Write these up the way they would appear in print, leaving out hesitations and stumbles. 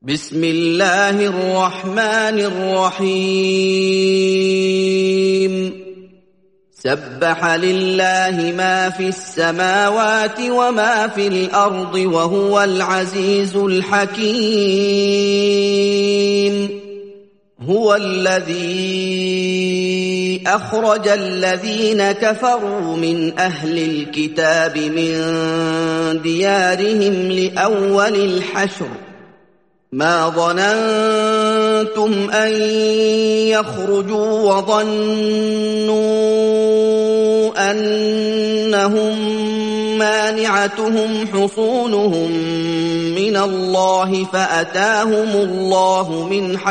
بسم الله الرحمن الرحيم سبح لله ما في السماوات وما في الأرض وهو العزيز الحكيم هو الذي أخرج الذين كفروا من أهل الكتاب من ديارهم لأول الحشر ما ظننتم أن يخرجوا وظنوا أنهم مانعتهم حصونهم من الله فأتاهم الله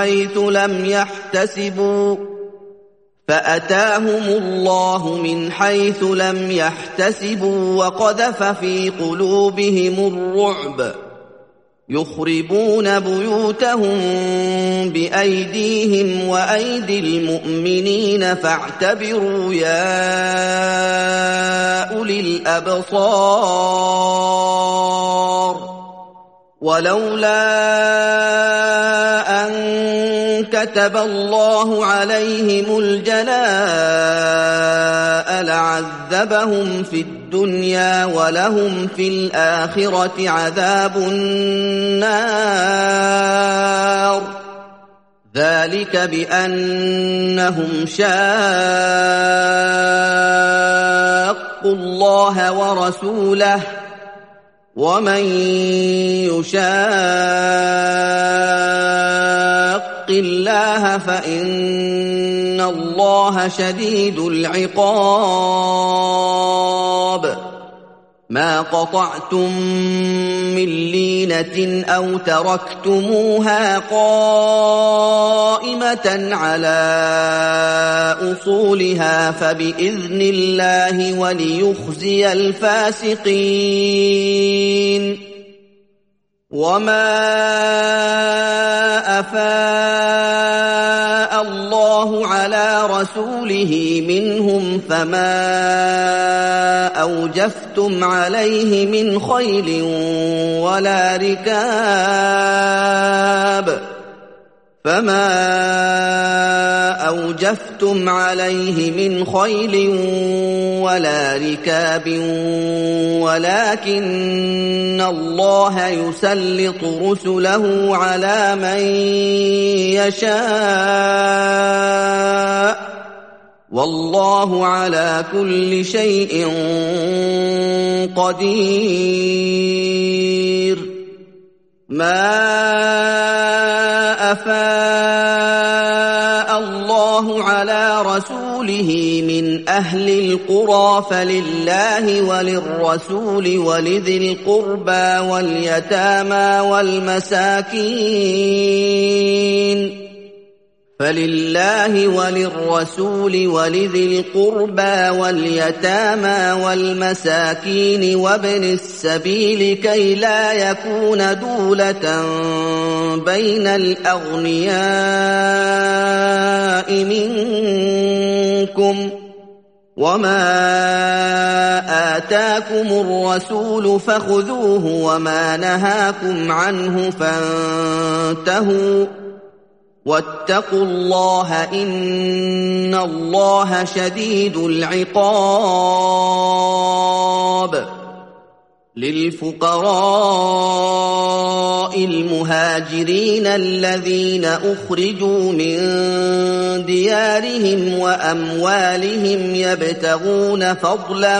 من حيث لم يحتسبوا وقذف في قلوبهم الرعب يخربون بيوتهم بأيديهم وأيدي المؤمنين فاعتبروا يا أولي الأبصار ولولا أن كتب الله عليهم الجلاء لعذبهم في الدنيا ولهم في الآخرة عذاب النار ذلك بأنهم شاقوا الله ورسوله ومن يشاق الله فإن الله شديد العقاب ما قطعتم من لينة أو تركتموها قائمة على أصولها فبإذن الله وليخزي الفاسقين وما أفاء الله على رسوله منهم فما أوجفتم عليه من خيل ولا ركاب ولكن الله يسلط رسله على من يشاء والله على كل شيء قدير ما أفاء الله على رسوله من أهل القرى فلله وللرسول ولذي القربى واليتامى والمساكين وابن السبيل كي لا يكون دولة بين الأغنياء منكم وما آتاكم الرسول فخذوه وما نهاكم عنه فانتهوا واتقوا الله إن الله شديد العقاب للفقراء المهاجرين الذين أخرجوا من ديارهم وأموالهم يبتغون فضلا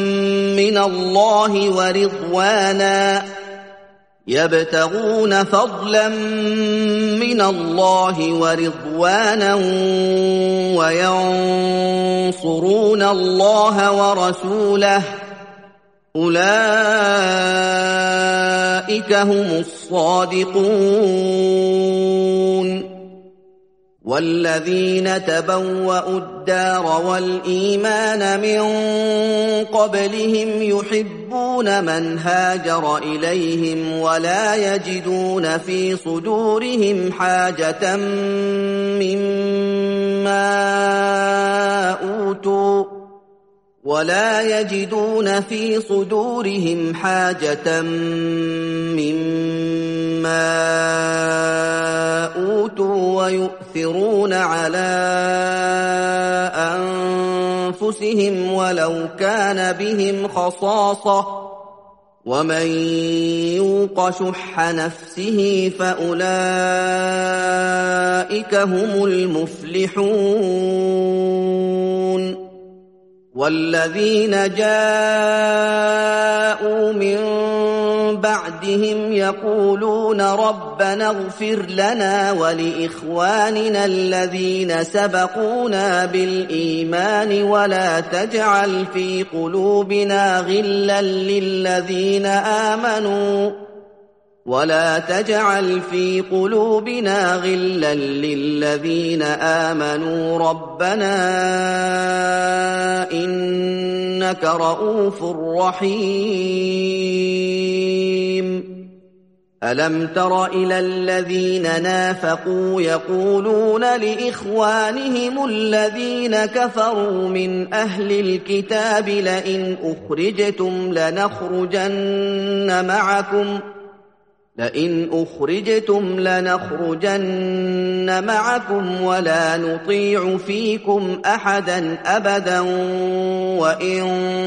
من الله ورضوانا وينصرون الله ورسوله أولئك هم الصادقون والذين تبوأوا الدار والإيمان من قبلهم يحبون من هاجر إليهم ولا يجدون في صدورهم حاجة مما ويؤثرون على أنفسهم ولو كان بهم خصاصة ومن يوق شح نفسه فأولئك هم المفلحون والذين جاءوا من بعدهم يقولون ربنا اغفر لنا ولإخواننا الذين سبقونا بالإيمان ولا تجعل في قلوبنا غلا للذين آمنوا ربنا إنك رؤوف رحيم ألم تر إلى الذين نافقوا يقولون لإخوانهم الذين كفروا من أهل الكتاب لئن أخرجتم لنخرجن معكم ولا نطيع فيكم أحدا أبدا وإن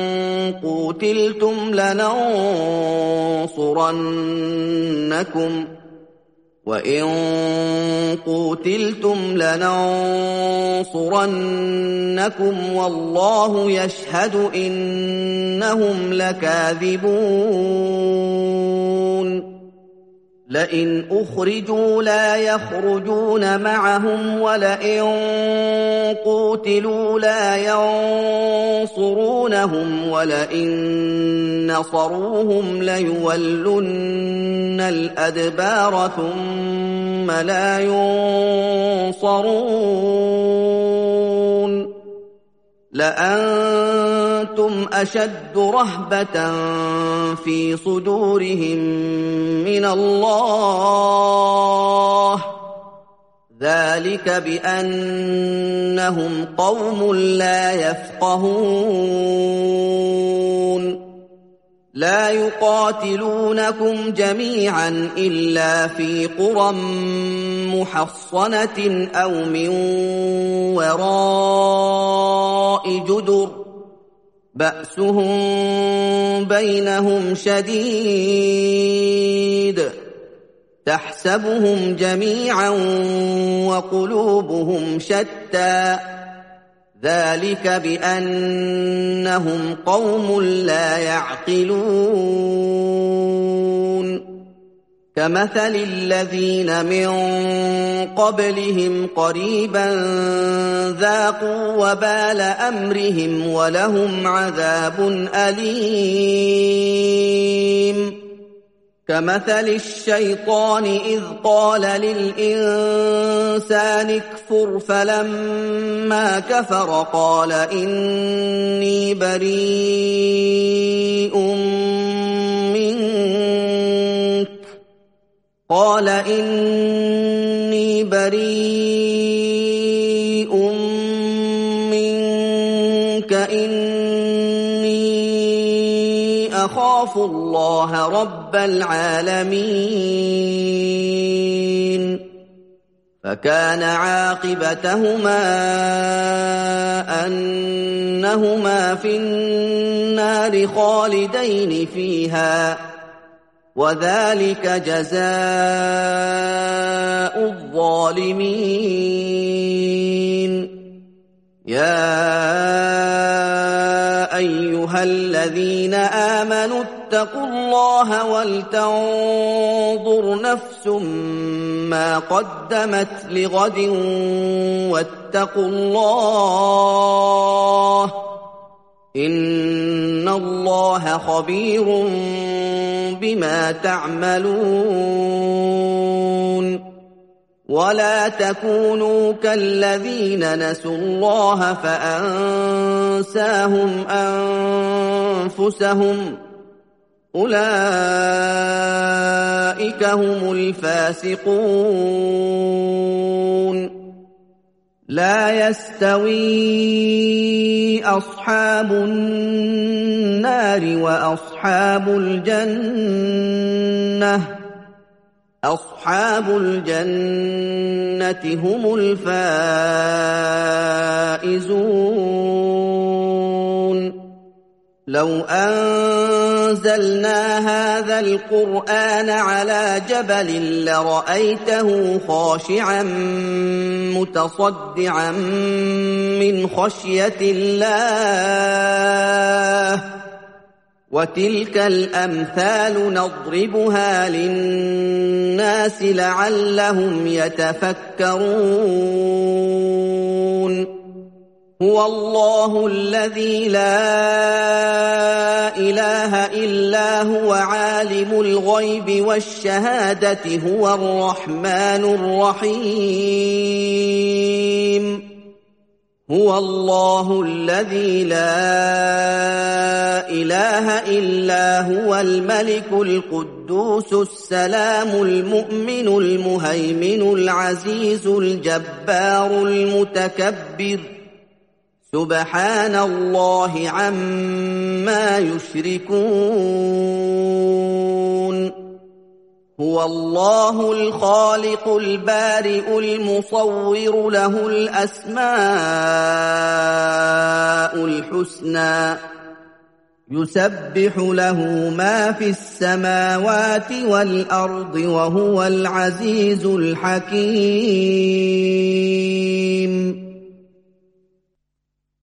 قوتلتم لننصرنكم والله يشهد إنهم لكاذبون لئن أخرجوا لا يخرجون معهم ولئن قوتلوا لا ينصرونهم ولئن نصروهم ليولن الأدبار ثم لا ينصرون لأنتم أشد رهبة في صدورهم من الله ذلك بأنهم قوم لا يفقهون لا يقاتلونكم جميعا إلا في قرى محصنة أو من وراء جدر بأسهم بينهم شديد تحسبهم جميعا وقلوبهم شتى ذلك بأنهم قوم لا يعقلون كمثل الذين من قبلهم قريبا ذاقوا وبال أمرهم ولهم عذاب أليم كمثل الشيطان إذ قال للإنسان اكفر فلما كفر قال إني بريء منك إني أخاف الله رب العالمين فكان عاقبتهما أنهما في النار خالدين فيها وذلك جزاء الظالمين يا أيها الذين آمنوا اتقوا الله ولتنظر نفس ما قدمت لغد واتقوا الله إن الله خبير بما تعملون ولا تكونوا كالذين نسوا الله فأنساهم أنفسهم أولئك هم الفاسقون لا يستوي أصحاب النار وأصحاب الجنة أصحاب الجنة هم الفائزون لو أنزلنا هذا القرآن على جبل لرأيته خاشعا متصدعا من خشية الله وتلك الأمثال نضربها للناس لعلهم يتفكرون هو الله الذي لا إله إلا هو عالم الغيب والشهادة هو الرحمن الرحيم هو الله الذي لا إله إلا هو الملك القدوس السلام المؤمن المهيمن العزيز الجبار المتكبر سبحان الله عما يشركون هو الله الخالق البارئ المصور له الأسماء الحسنى يسبح له ما في السماوات والأرض وهو العزيز الحكيم